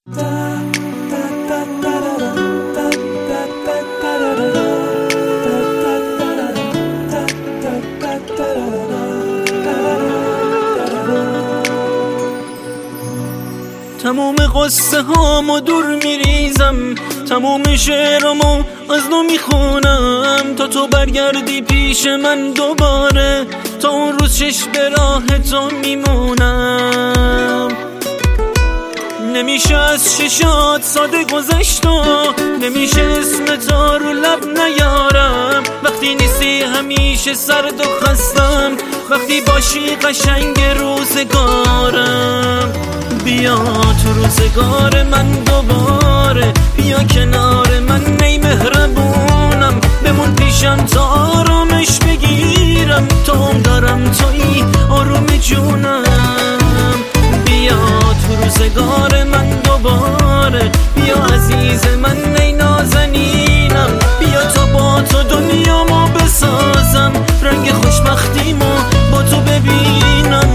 تموم قصه هامو دور میریزم، تموم شعرامو از نو میخونم تا تو برگردی پیش من دوباره. تا اون روز چشم به راه تو میمونم. نمیشه از چشات ساده گذشت و نمیشه اسم تو رو لب نیارم. وقتی نیستی همیشه سرد و خستم، وقتی باشی قشنگ روزگارم. بیا تو روزگار من دوباره، بیا کنار من ای مهربونم. بمون پیشم تا آرامش بگیرم، تا دارم تویی آروم جونم. بیا تو روزگار من دوباره، بیا عزیز من ای نازنینم. بیا تا با تو دنیامو بسازم، رنگ خوشبختیمو با تو ببینم.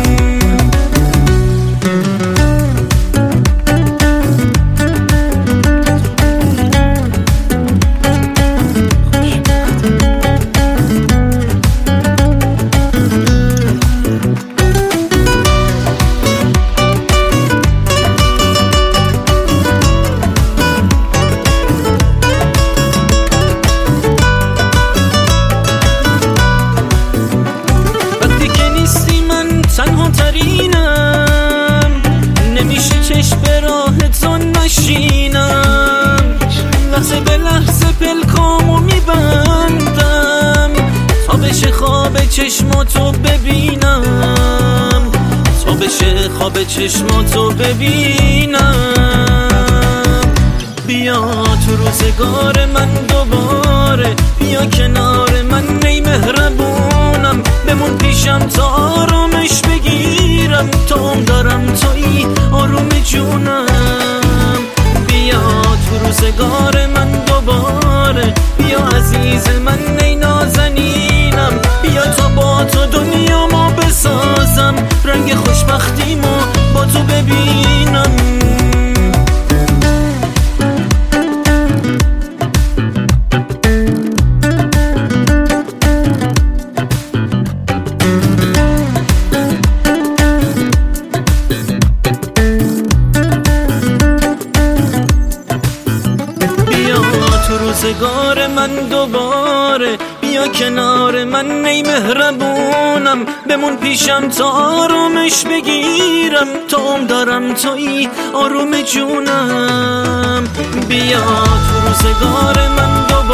تنها ترینم، نمیشه چشم به راه تو نشینم. لحظه به لحظه پلکامو میبندم تا بشه خواب چشماتو ببینم، تا بشه خواب چشماتو ببینم. بیا تو روزگار من دوباره، بیا کنار من ای مهربونم. بمون پیشم تا آرامش بگیرم، تا دارم تویی آروم جونم. بیا تو روزگار من دوباره، بیا عزیز من ای نازنینم. بیا تا با تو دنیامو بسازم، رنگ خوشبختیمو با تو ببینم. روزگار من دوباره، بیا کنار من ای مهربونم. بمون پیشم تا آرامش بگیرم، تا دارم تویی آروم جونم. بیا تو روزگار من دوباره،